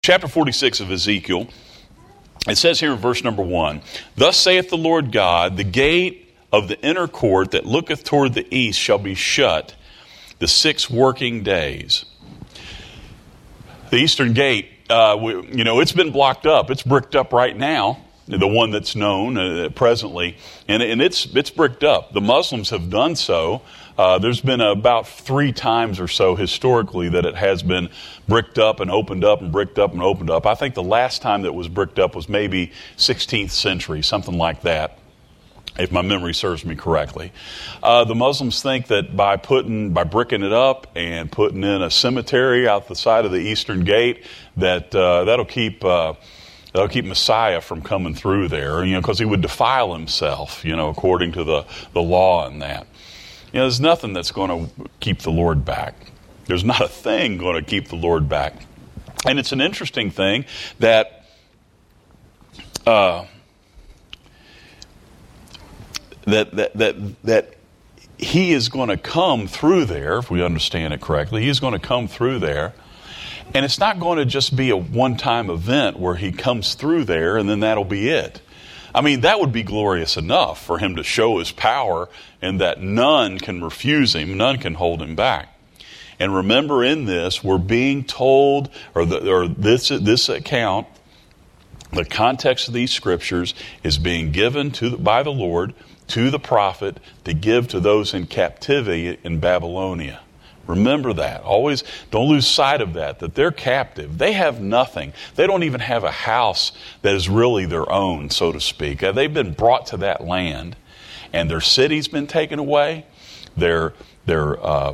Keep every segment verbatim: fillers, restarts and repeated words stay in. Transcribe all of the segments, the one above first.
Chapter forty-six of Ezekiel, it says here in verse number one, "Thus saith the Lord God, the gate of the inner court that looketh toward the east shall be shut the six working days." The eastern gate, uh, we, you know, it's been blocked up. It's bricked up right now, the one that's known uh, presently, and, and it's it's bricked up. The Muslims have done so. Uh, there's been about three times or so historically that it has been bricked up and opened up and bricked up and opened up. I think the last time that it was bricked up was maybe sixteenth century, something like that, if my memory serves me correctly. Uh, the Muslims think that by putting, by bricking it up and putting in a cemetery out the side of the eastern gate, that uh, that'll keep uh, that'll keep Messiah from coming through there, you know, because he would defile himself, you know, according to the the law and that. You know, there's nothing that's going to keep the Lord back. There's not a thing going to keep the Lord back. And it's an interesting thing that uh, that that that that he is going to come through there, if we understand it correctly. He's going to come through there. And it's not going to just be a one-time event where he comes through there and then that'll be it. I mean, that would be glorious enough for him to show his power and that none can refuse him, none can hold him back. And remember, in this, we're being told, or, the, or this, this account, the context of these scriptures is being given to by the Lord to the prophet to give to those in captivity in Babylonia. Remember that. Always don't lose sight of that, that they're captive. They have nothing. They don't even have a house that is really their own, so to speak. They've been brought to that land, and their city's been taken away. Their, their, uh,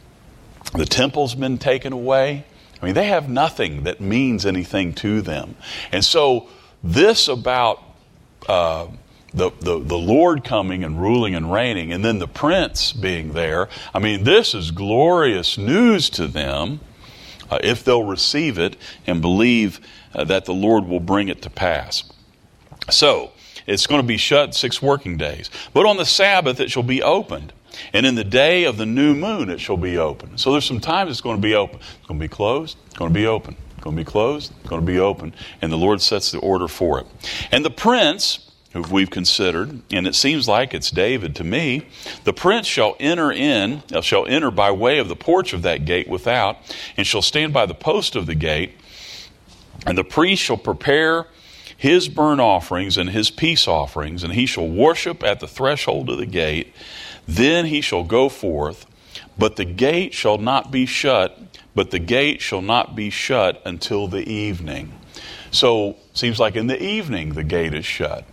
the temple's been taken away. I mean, they have nothing that means anything to them. And so this about uh, The, the, the Lord coming and ruling and reigning, and then the prince being there. I mean, this is glorious news to them uh, if they'll receive it and believe uh, that the Lord will bring it to pass. So, it's going to be shut six working days. But on the Sabbath it shall be opened. And in the day of the new moon it shall be opened. So there's some times it's going to be open. It's going to be closed. It's going to be open. It's going to be closed. It's going to be open. And the Lord sets the order for it. And the prince, who we've considered, and it seems like it's David to me, the prince shall enter in, shall enter by way of the porch of that gate without, and shall stand by the post of the gate, and the priest shall prepare his burnt offerings and his peace offerings, and he shall worship at the threshold of the gate. Then he shall go forth, but the gate shall not be shut, but the gate shall not be shut until the evening. So, seems like in the evening the gate is shut.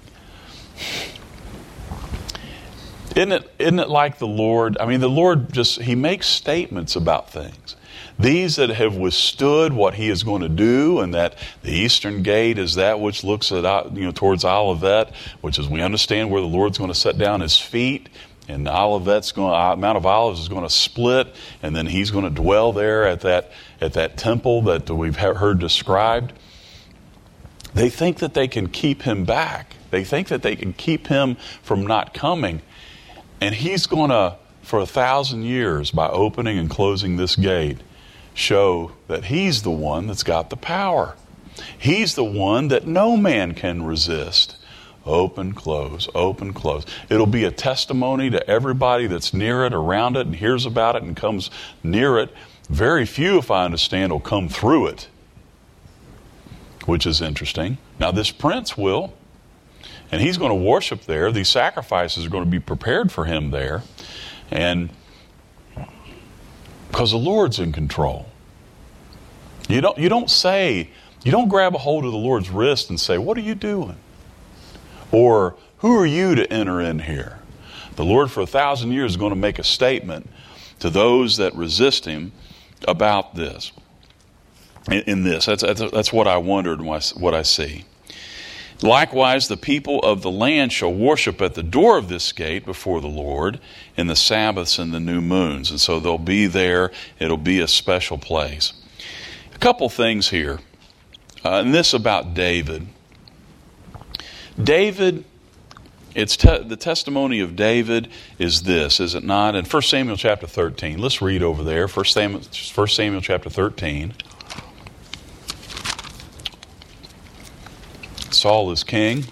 Isn't it, isn't it like the Lord? I mean, the Lord just, he makes statements about things. These that have withstood what he is going to do, and that the eastern gate is that which looks at, you know, towards Olivet, which is, we understand where the Lord's going to set down his feet, and Olivet's going, Mount of Olives is going to split, and then he's going to dwell there at that, at that temple that we've heard described. They think that they can keep him back. They think that they can keep him from not coming. And he's going to, for a thousand years, by opening and closing this gate, show that he's the one that's got the power. He's the one that no man can resist. Open, close, open, close. It'll be a testimony to everybody that's near it, around it, and hears about it and comes near it. Very few, if I understand, will come through it, which is interesting. Now, this prince will. And he's going to worship there. These sacrifices are going to be prepared for him there. And because the Lord's in control. You don't, you don't say, you don't grab a hold of the Lord's wrist and say, "What are you doing?" Or, "Who are you to enter in here?" The Lord for a thousand years is going to make a statement to those that resist him about this. In, in this. That's, that's, that's what I wondered and what I see. Likewise, the people of the land shall worship at the door of this gate before the Lord in the Sabbaths and the new moons. And so they'll be there. It'll be a special place. A couple things here. Uh, and this about David. David, it's te- the testimony of David is this, is it not? In First Samuel chapter thirteen. Let's read over there. First Samuel, First Samuel chapter thirteen. Saul is king.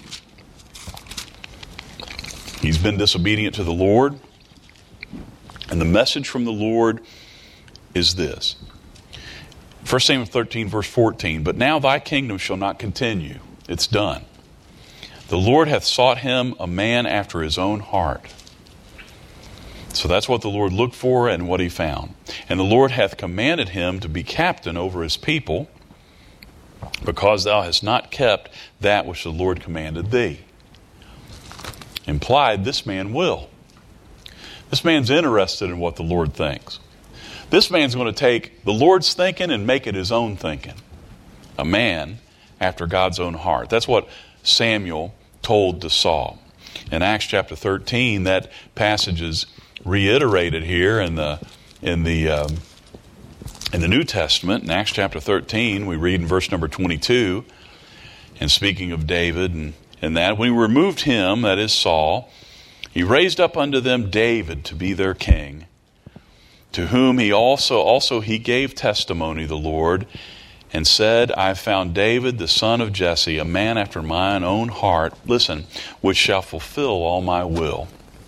He's been disobedient to the Lord. And the message from the Lord is this. First Samuel thirteen, verse fourteen. But now thy kingdom shall not continue. It's done. The Lord hath sought him a man after his own heart. So that's what the Lord looked for and what he found. And the Lord hath commanded him to be captain over his people, because thou hast not kept that which the Lord commanded thee. Implied, this man will. This man's interested in what the Lord thinks. This man's going to take the Lord's thinking and make it his own thinking. A man after God's own heart. That's what Samuel told to Saul. In Acts chapter thirteen, that passage is reiterated here in the in the um, in the New Testament. In Acts chapter thirteen, we read in verse number twenty-two, and speaking of David and, and that, when he removed him, that is Saul, he raised up unto them David to be their king, to whom he also also he gave testimony, the Lord, and said, I have found David, the son of Jesse, a man after mine own heart, listen, which shall fulfill all my will.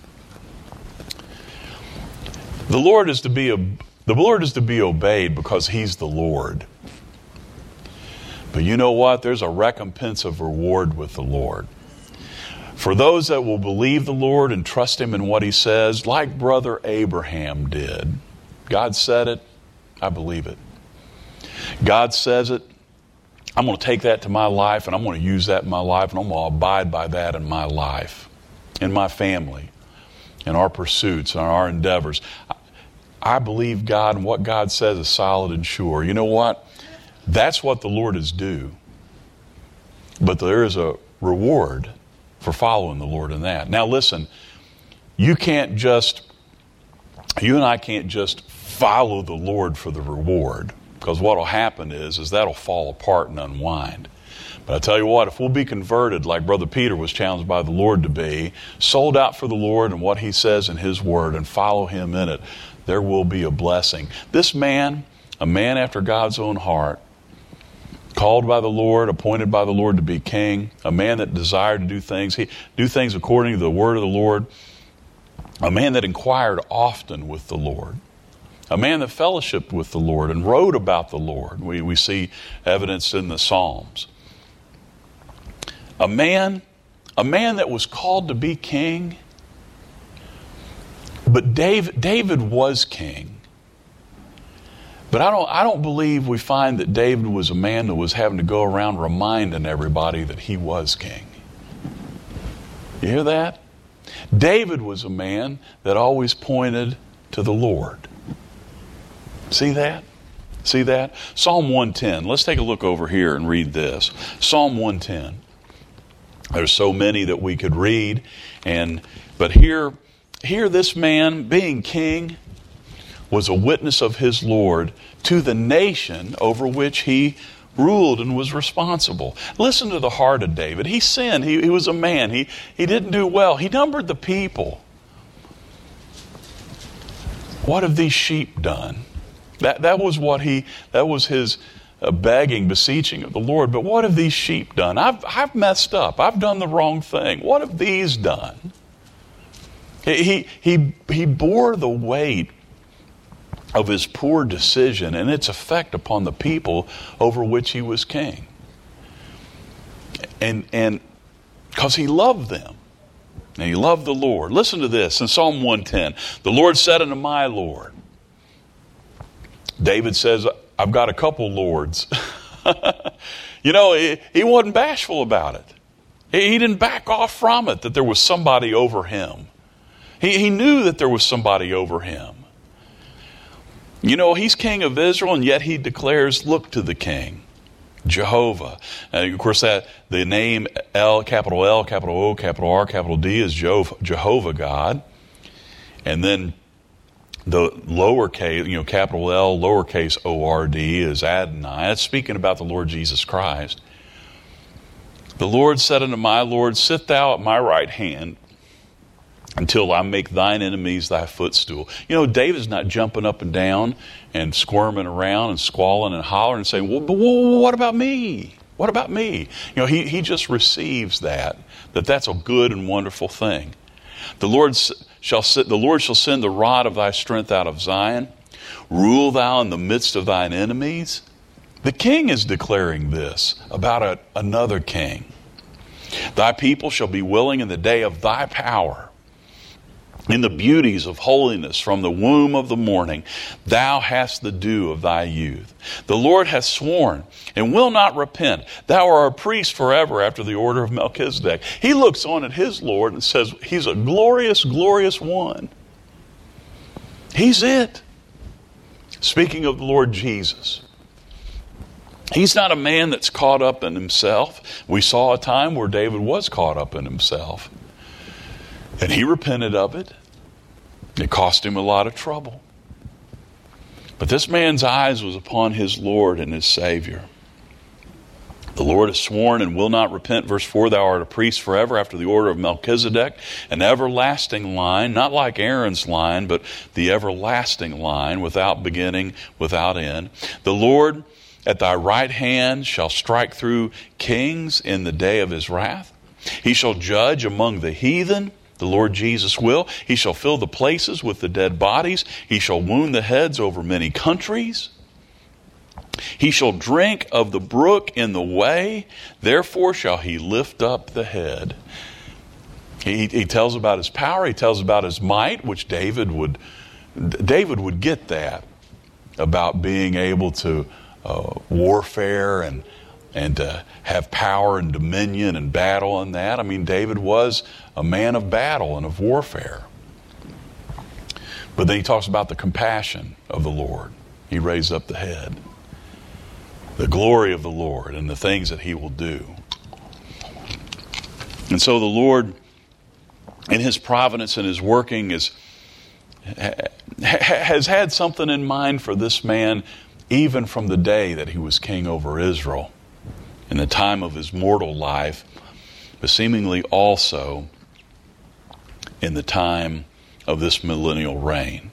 The Lord is to be a, the Lord is to be obeyed because he's the Lord. But you know what? There's a recompense of reward with the Lord. For those that will believe the Lord and trust him in what he says, like brother Abraham did. God said it, I believe it. God says it, I'm going to take that to my life and I'm going to use that in my life and I'm going to abide by that in my life, in my family, in our pursuits, in our endeavors. I believe God and what God says is solid and sure. You know what? That's what the Lord is due. But there is a reward for following the Lord in that. Now listen, you can't just, you and I can't just follow the Lord for the reward. Because what will happen is, is that'll fall apart and unwind. But I tell you what, if we'll be converted like Brother Peter was challenged by the Lord to be, sold out for the Lord and what he says in his word and follow him in it, there will be a blessing. This man, a man after God's own heart, called by the Lord, appointed by the Lord to be king, a man that desired to do things, he do things according to the word of the Lord, a man that inquired often with the Lord, a man that fellowshiped with the Lord and wrote about the Lord. We, we see evidence in the Psalms. A man, a man that was called to be king. But David, David was king. But I don't, I don't believe we find that David was a man that was having to go around reminding everybody that he was king. You hear that? David was a man that always pointed to the Lord. See that? See that? Psalm one ten. Let's take a look over here and read this. Psalm one ten. There's so many that we could read, and but here, here this man, being king, was a witness of his Lord to the nation over which he ruled and was responsible. Listen to the heart of David. He sinned. He, he was a man. He, he didn't do well. He numbered the people. What have these sheep done? That, that was what he, that was his uh, begging, beseeching of the Lord. But what have these sheep done? I've, I've messed up. I've done the wrong thing. What have these done? He, he, he bore the weight of his poor decision and its effect upon the people over which he was king. And, and because he loved them. And he loved the Lord. Listen to this in Psalm one ten. The Lord said unto my Lord. David says, I've got a couple lords. You know, he, he wasn't bashful about it. He, he didn't back off from it, that there was somebody over him. He, he knew that there was somebody over him. You know, he's king of Israel, and yet he declares, look to the king, Jehovah. And of course, that the name L, capital L, capital O, capital R, capital D is Jehovah God. And then the lowercase, you know, capital L, lowercase O R D is Adonai. That's speaking about the Lord Jesus Christ. The Lord said unto my Lord, sit thou at my right hand until I make thine enemies thy footstool. You know, David's not jumping up and down and squirming around and squalling and hollering and saying, well, but what about me? What about me? You know, he, he just receives that, that that's a good and wonderful thing. The Lord shall sit, the Lord shall send the rod of thy strength out of Zion. Rule thou in the midst of thine enemies. The king is declaring this about a, another king. Thy people shall be willing in the day of thy power. In the beauties of holiness from the womb of the morning, thou hast the dew of thy youth. The Lord hath sworn and will not repent. Thou art a priest forever after the order of Melchizedek. He looks on at his Lord and says, he's a glorious, glorious one. He's it. Speaking of the Lord Jesus. He's not a man that's caught up in himself. We saw a time where David was caught up in himself. And he repented of it. It cost him a lot of trouble. But this man's eyes was upon his Lord and his Savior. The Lord has sworn and will not repent. Verse four, thou art a priest forever after the order of Melchizedek, an everlasting line, not like Aaron's line, but the everlasting line, without beginning, without end. The Lord at thy right hand shall strike through kings in the day of his wrath. He shall judge among the heathen. The Lord Jesus will. He shall fill the places with the dead bodies. He shall wound the heads over many countries. He shall drink of the brook in the way. Therefore shall he lift up the head. He, he tells about his power. He tells about his might, which David would, David would get that about being able to uh, warfare and and to have power and dominion and battle and that. I mean, David was a man of battle and of warfare. But then he talks about the compassion of the Lord. He raised up the head. The glory of the Lord and the things that he will do. And so the Lord, in his providence and his working, is, has had something in mind for this man even from the day that he was king over Israel. In the time of his mortal life, but seemingly also in the time of this millennial reign.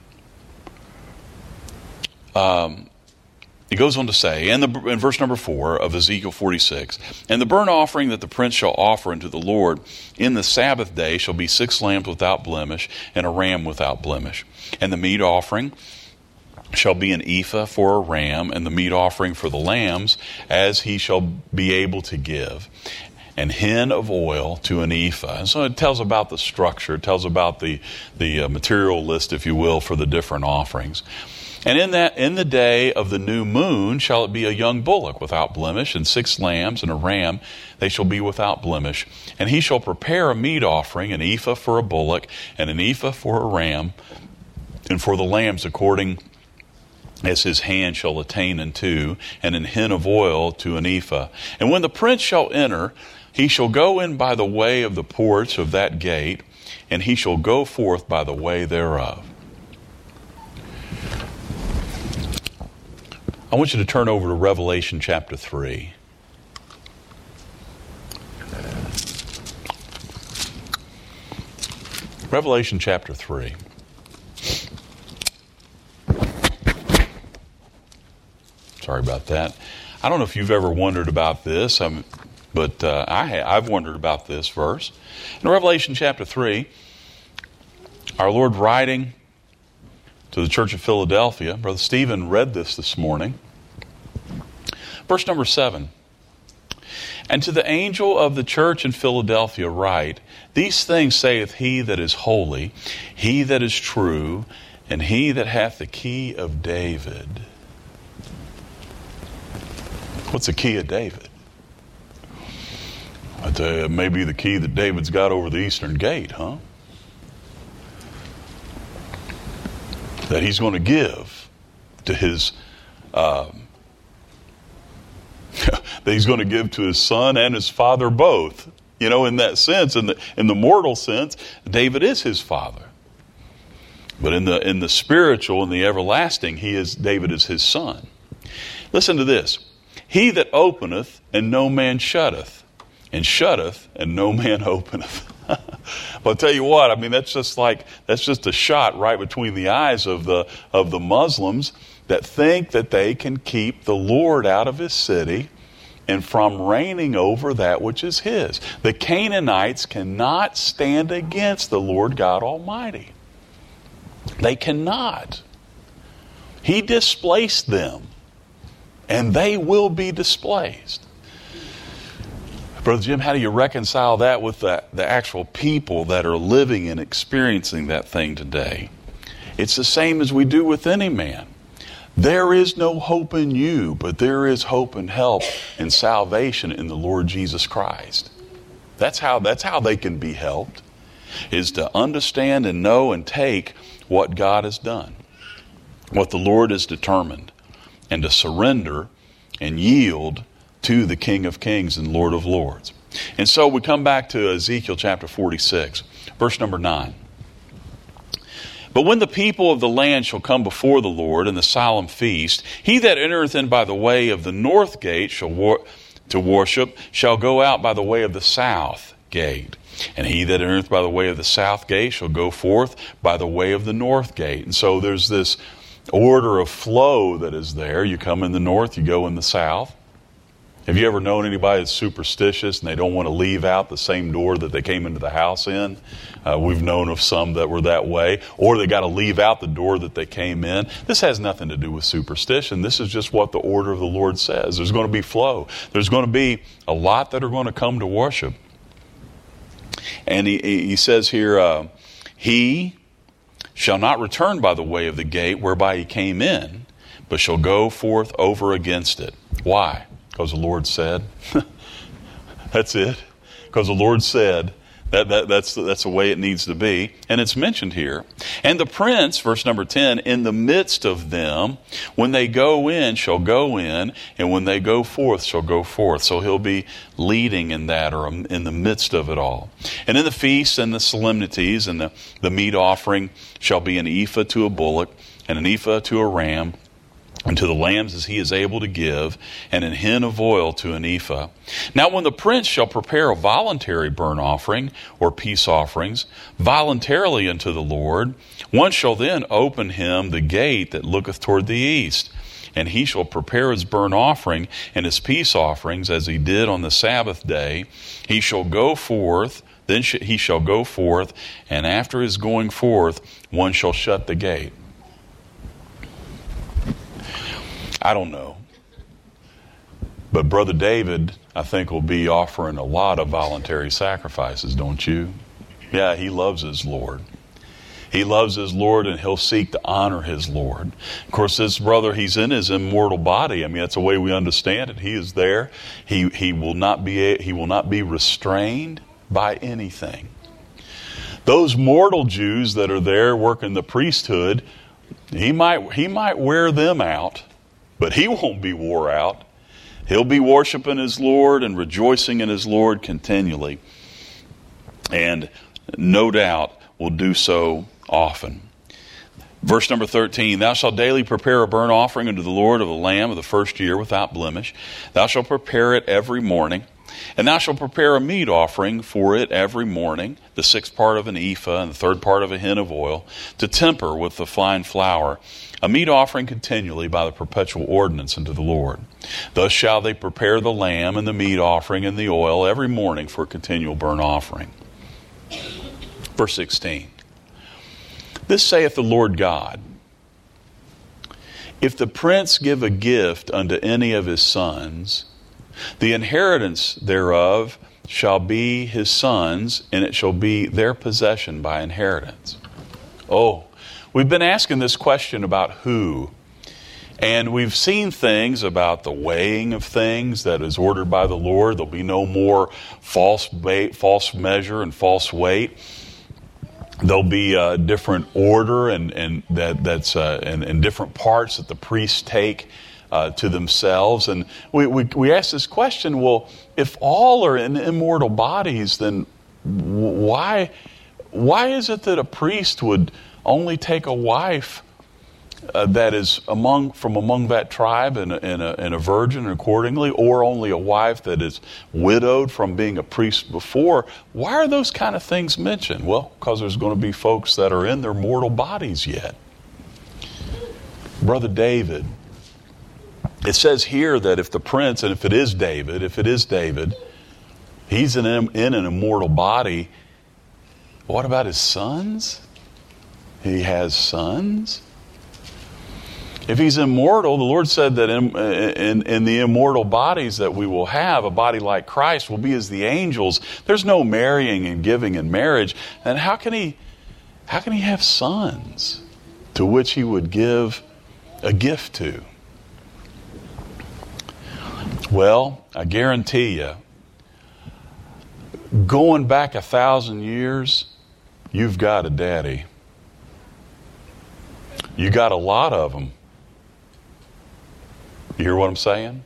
Um, he goes on to say, and the, in verse number four of Ezekiel forty-six, and the burnt offering that the prince shall offer unto the Lord in the Sabbath day shall be six lambs without blemish, and a ram without blemish. And the meat offering shall be an ephah for a ram, and the meat offering for the lambs as he shall be able to give, and hin of oil to an ephah. And so it tells about the structure, it tells about the, the uh, material list, if you will, for the different offerings. And in that, in the day of the new moon shall it be a young bullock without blemish, and six lambs and a ram, they shall be without blemish. And he shall prepare a meat offering, an ephah for a bullock, and an ephah for a ram, and for the lambs according as his hand shall attain unto, and an hin of oil to an ephah. And when the prince shall enter, he shall go in by the way of the porch of that gate, and he shall go forth by the way thereof. I want you to turn over to Revelation chapter three. Revelation chapter three. Sorry about that. I don't know if you've ever wondered about this, um, but uh, I ha- I've wondered about this verse. In Revelation chapter three, our Lord writing to the church of Philadelphia, Brother Stephen read this this morning. Verse number seven. And to the angel of the church in Philadelphia write, these things saith he that is holy, he that is true, and he that hath the key of David. What's the key of David? I tell you, it may be the key that David's got over the eastern gate, huh? That he's going to give to his, um, that he's going to give to his son and his father both. You know, in that sense, in the in the mortal sense, David is his father. But in the in the spiritual and the everlasting, he is David is his son. Listen to this. He that openeth, and no man shutteth, and shutteth, and no man openeth. But I'll tell you what, I mean, that's just like, that's just a shot right between the eyes of the of the Muslims that think that they can keep the Lord out of his city and from reigning over that which is his. The Canaanites cannot stand against the Lord God Almighty. They cannot. He displaced them, and they will be displaced. Brother Jim, how do you reconcile that with the, the actual people that are living and experiencing that thing today? It's the same as we do with any man. There is no hope in you, but there is hope and help and salvation in the Lord Jesus Christ. That's how, that's how they can be helped, is to understand and know and take what God has done, what the Lord has determined, and to surrender and yield to the King of Kings and Lord of Lords. And so we come back to Ezekiel chapter forty-six, verse number nine. But when the people of the land shall come before the Lord in the solemn feast, he that entereth in by the way of the north gate shall wor- to worship shall go out by the way of the south gate. And he that entereth by the way of the south gate shall go forth by the way of the north gate. And so there's this order of flow that is there. You come in the north, you go in the south. Have you ever known anybody that's superstitious and they don't want to leave out the same door that they came into the house in? Uh, we've known of some that were that way. Or they got to leave out the door that they came in. This has nothing to do with superstition. This is just what the order of the Lord says. There's going to be flow. There's going to be a lot that are going to come to worship. And he, he says here, uh, he shall not return by the way of the gate whereby he came in, but shall go forth over against it. Why? Because the Lord said. That's it. Because the Lord said. That, that, that's, the, that's the way it needs to be. And it's mentioned here. And the prince, verse number ten, in the midst of them, when they go in, shall go in, and when they go forth, shall go forth. So he'll be leading in that, or in the midst of it all. And in the feasts and the solemnities, and the, the meat offering shall be an ephah to a bullock, and an ephah to a ram, and to the lambs as he is able to give, and an hin of oil to an ephah. Now when the prince shall prepare a voluntary burnt offering, or peace offerings, voluntarily unto the Lord, one shall then open him the gate that looketh toward the east. And he shall prepare his burnt offering and his peace offerings, as he did on the Sabbath day. He shall go forth, then he shall go forth, and after his going forth, one shall shut the gate. I don't know. But Brother David, I think, will be offering a lot of voluntary sacrifices, don't you? Yeah, he loves his Lord. He loves his Lord, and he'll seek to honor his Lord. Of course, this brother, he's in his immortal body. I mean, that's the way we understand it. He is there. He he will not be he will not be restrained by anything. Those mortal Jews that are there working the priesthood, he might he might wear them out. But he won't be wore out. He'll be worshiping his Lord and rejoicing in his Lord continually. And no doubt will do so often. Verse number thirteen, thou shalt daily prepare a burnt offering unto the Lord of the lamb of the first year without blemish. Thou shalt prepare it every morning. And thou shalt prepare a meat offering for it every morning, the sixth part of an ephah and the third part of a hin of oil, to temper with the fine flour, a meat offering continually by the perpetual ordinance unto the Lord. Thus shall they prepare the lamb and the meat offering and the oil every morning for a continual burnt offering. Verse sixteen. This saith the Lord God, if the prince give a gift unto any of his sons, the inheritance thereof shall be his sons, and it shall be their possession by inheritance. Oh, we've been asking this question about who. And we've seen things about the weighing of things that is ordered by the Lord. There'll be no more false weight, false measure and false weight. There'll be a different order and, and that that's uh, and, and different parts that the priests take Uh, to themselves. And we, we we ask this question, well, if all are in immortal bodies, then why why is it that a priest would only take a wife uh, that is among from among that tribe and a, and, a, and a virgin accordingly, or only a wife that is widowed from being a priest before? Why are those kind of things mentioned? Well, because there's going to be folks that are in their mortal bodies yet. Brother David, it says here that if the prince, and if it is David, if it is David, he's in, in an immortal body. What about his sons? He has sons. If he's immortal, the Lord said that in, in, in the immortal bodies that we will have, a body like Christ will be as the angels. There's no marrying and giving in marriage. And how can he, how can he have sons to which he would give a gift to? Well, I guarantee you, going back a thousand years, you've got a daddy. You got a lot of them. You hear what I'm saying?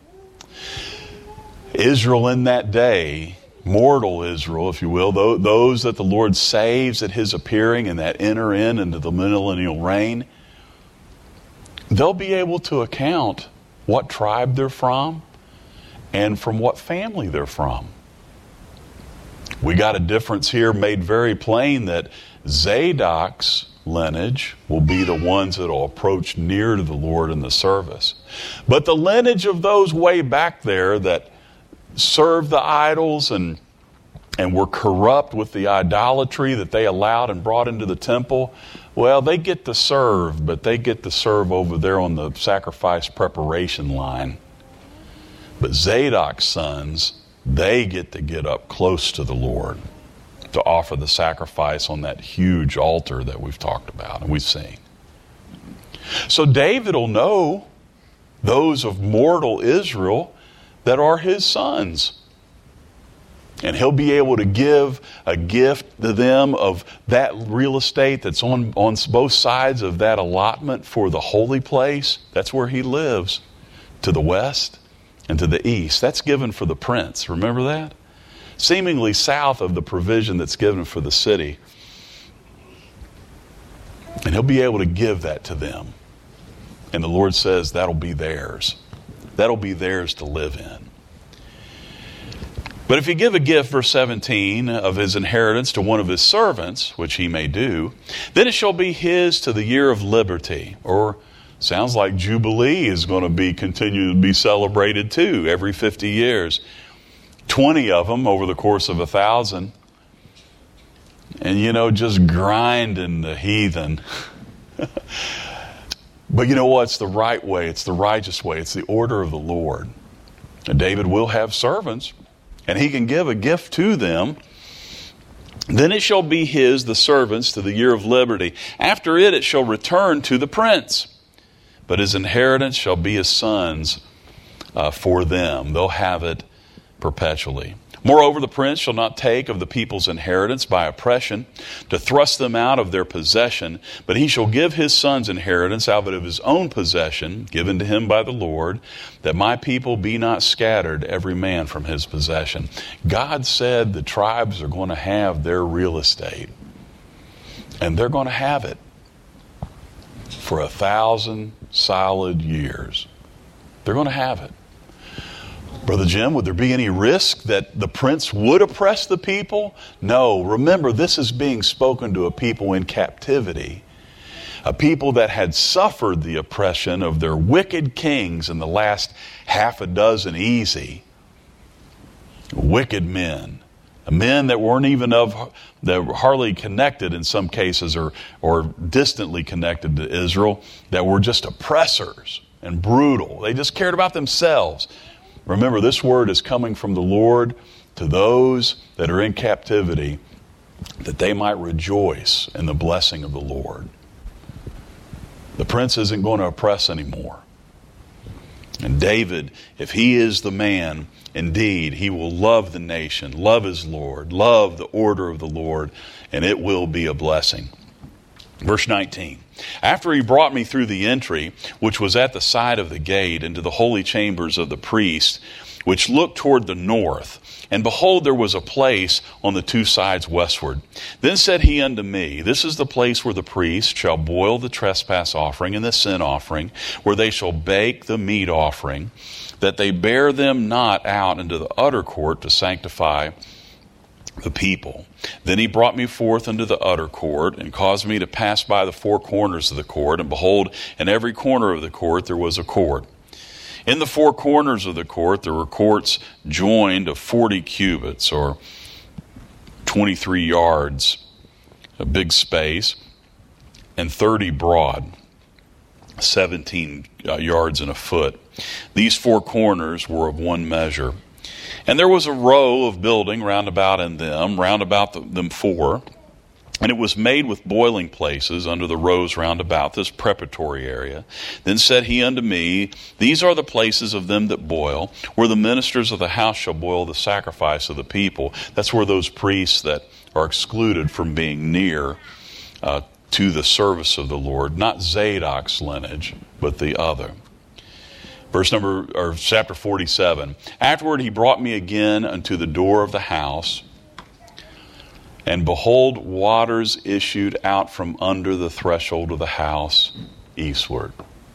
Israel in that day, mortal Israel, if you will, those that the Lord saves at his appearing and that enter in into the millennial reign, they'll be able to account what tribe they're from and from what family they're from. We got a difference here made very plain that Zadok's lineage will be the ones that will approach near to the Lord in the service. But the lineage of those way back there that served the idols and and were corrupt with the idolatry that they allowed and brought into the temple, well, they get to serve, but they get to serve over there on the sacrifice preparation line. But Zadok's sons, they get to get up close to the Lord to offer the sacrifice on that huge altar that we've talked about and we've seen. So David will know those of mortal Israel that are his sons. And he'll be able to give a gift to them of that real estate that's on, on both sides of that allotment for the holy place. That's where he lives, to the west and to the east. That's given for the prince. Remember that? Seemingly south of the provision that's given for the city. And he'll be able to give that to them. And the Lord says that'll be theirs. That'll be theirs to live in. But if you give a gift, verse seventeen, of his inheritance to one of his servants, which he may do, then it shall be his to the year of liberty. Or sounds like Jubilee is going to be continue to be celebrated too every fifty years. twenty of them over the course of a thousand. And, you know, just grinding the heathen. But you know what? It's the right way. It's the righteous way. It's the order of the Lord. And David will have servants, and he can give a gift to them. Then it shall be his, the servants, to the year of liberty. After it, it shall return to the prince. But his inheritance shall be his sons uh, for them. They'll have it perpetually. Moreover, the prince shall not take of the people's inheritance by oppression to thrust them out of their possession, but he shall give his son's inheritance out of his own possession, given to him by the Lord, that my people be not scattered, every man from his possession. God said the tribes are going to have their real estate, and they're going to have it for a thousand solid years. They're going to have it. Brother Jim, would there be any risk that the prince would oppress the people? No. Remember, this is being spoken to a people in captivity, a people that had suffered the oppression of their wicked kings in the last half a dozen easy. Wicked men, men that weren't even of, that were hardly connected in some cases or, or distantly connected to Israel, that were just oppressors and brutal. They just cared about themselves. Remember, this word is coming from the Lord to those that are in captivity, that they might rejoice in the blessing of the Lord. The prince isn't going to oppress anymore. And David, if he is the man, indeed, he will love the nation, love his Lord, love the order of the Lord, and it will be a blessing. Verse nineteen. After he brought me through the entry, which was at the side of the gate, into the holy chambers of the priest, which looked toward the north, and behold, there was a place on the two sides westward. Then said he unto me, This is the place where the priest shall boil the trespass offering and the sin offering, where they shall bake the meat offering, that they bear them not out into the utter court to sanctify the people. Then he brought me forth into the utter court, and caused me to pass by the four corners of the court, and behold, in every corner of the court there was a court. In the four corners of the court, there were courts joined of forty cubits, or twenty-three yards, a big space, and thirty broad, seventeen uh, yards and a foot. These four corners were of one measure. And there was a row of building round about in them, round about the, them four. And it was made with boiling places under the rows round about this preparatory area. Then said he unto me, These are the places of them that boil, where the ministers of the house shall boil the sacrifice of the people. That's where those priests that are excluded from being near uh, to the service of the Lord, not Zadok's lineage, but the other. Verse number, or chapter forty-seven. Afterward he brought me again unto the door of the house, and behold, waters issued out from under the threshold of the house eastward.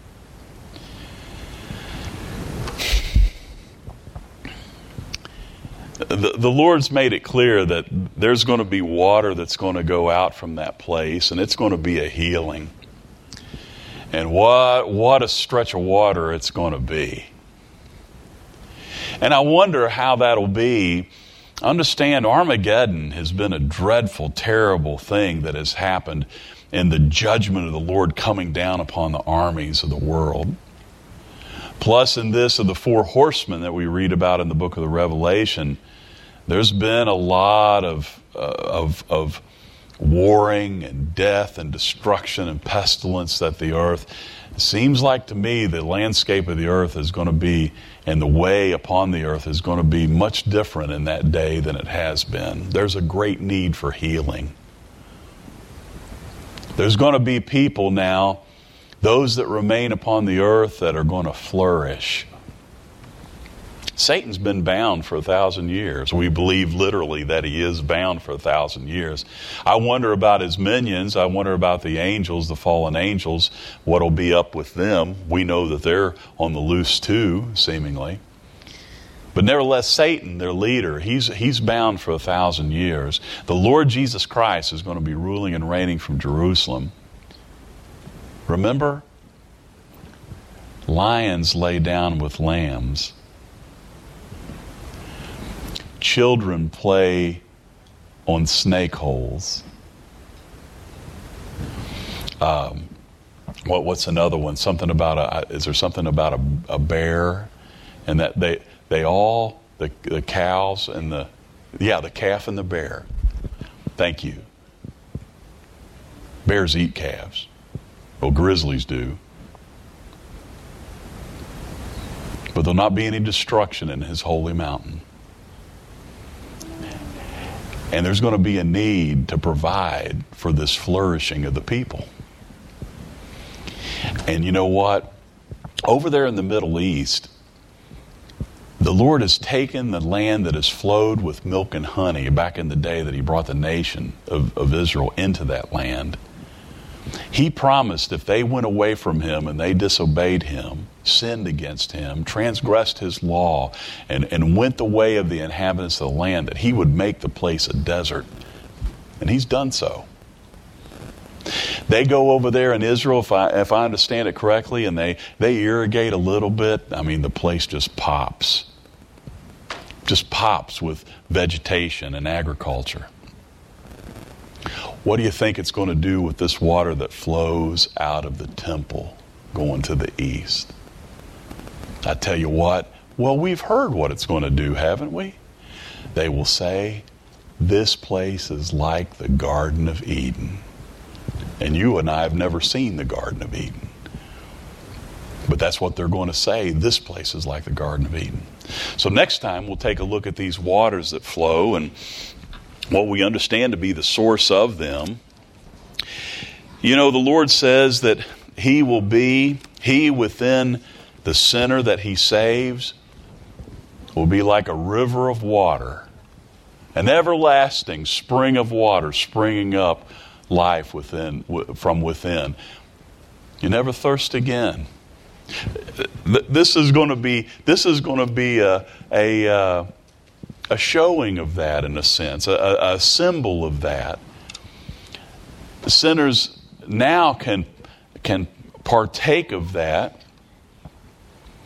The, the Lord's made it clear that there's going to be water that's going to go out from that place, and it's going to be a healing. And what, what a stretch of water it's going to be. And I wonder how that'll be. Understand, Armageddon has been a dreadful, terrible thing that has happened in the judgment of the Lord coming down upon the armies of the world. Plus, in this of the four horsemen that we read about in the book of the Revelation, there's been a lot of, uh, of, of warring and death and destruction and pestilence that the earth, it seems like to me the landscape of the earth is going to be, and the way upon the earth is going to be much different in that day than it has been. There's a great need for healing. There's going to be people now, those that remain upon the earth, that are going to flourish. Satan's been bound for a thousand years. We believe literally that he is bound for a thousand years. I wonder about his minions. I wonder about the angels, the fallen angels, what will be up with them. We know that they're on the loose too, seemingly. But nevertheless, Satan, their leader, he's, he's bound for a thousand years. The Lord Jesus Christ is going to be ruling and reigning from Jerusalem. Remember? Lions lay down with lambs. Children play on snake holes. Um, what, what's another one? Something about a, is there something about a, a bear? And that they, they all, the, the cows and the, yeah, the calf and the bear. Thank you. Bears eat calves. Well, grizzlies do. But there'll not be any destruction in his holy mountain. And there's going to be a need to provide for this flourishing of the people. And you know what? Over there in the Middle East, the Lord has taken the land that has flowed with milk and honey back in the day that he brought the nation of, of Israel into that land. He promised if they went away from him and they disobeyed him, sinned against him, transgressed his law, and, and went the way of the inhabitants of the land, that he would make the place a desert. And he's done so. They go over there in Israel, if I, if I understand it correctly, and they, they irrigate a little bit. I mean, the place just pops. Just pops with vegetation and agriculture. What do you think it's going to do with this water that flows out of the temple going to the east? I tell you what, well, we've heard what it's going to do, haven't we? They will say, this place is like the Garden of Eden. And you and I have never seen the Garden of Eden. But that's what they're going to say. This place is like the Garden of Eden. So next time we'll take a look at these waters that flow and what we understand to be the source of them. You know, the Lord says that he will be, he within the sinner that he saves will be like a river of water, an everlasting spring of water springing up life within, from within. You never thirst again. This is going to be, this is going to be a, a, uh, a showing of that in a sense, a, a symbol of that. The sinners now can, can partake of that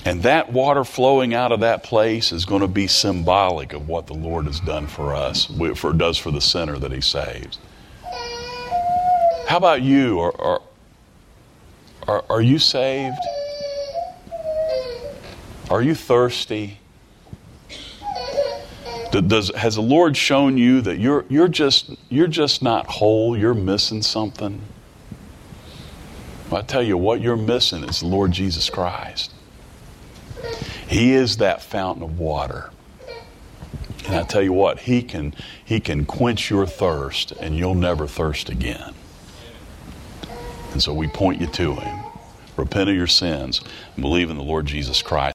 And that water flowing out of that place is going to be symbolic of what the Lord has done for us, for does for the sinner that he saves. How about you? Are, are, are, are you saved? Are you thirsty? Does, has the Lord shown you that you're, you're, just, you're just not whole, you're missing something? Well, I tell you what you're missing is the Lord Jesus Christ. He is that fountain of water. And I tell you what, He can, he can quench your thirst and you'll never thirst again. And so we point you to Him. Repent of your sins and believe in the Lord Jesus Christ.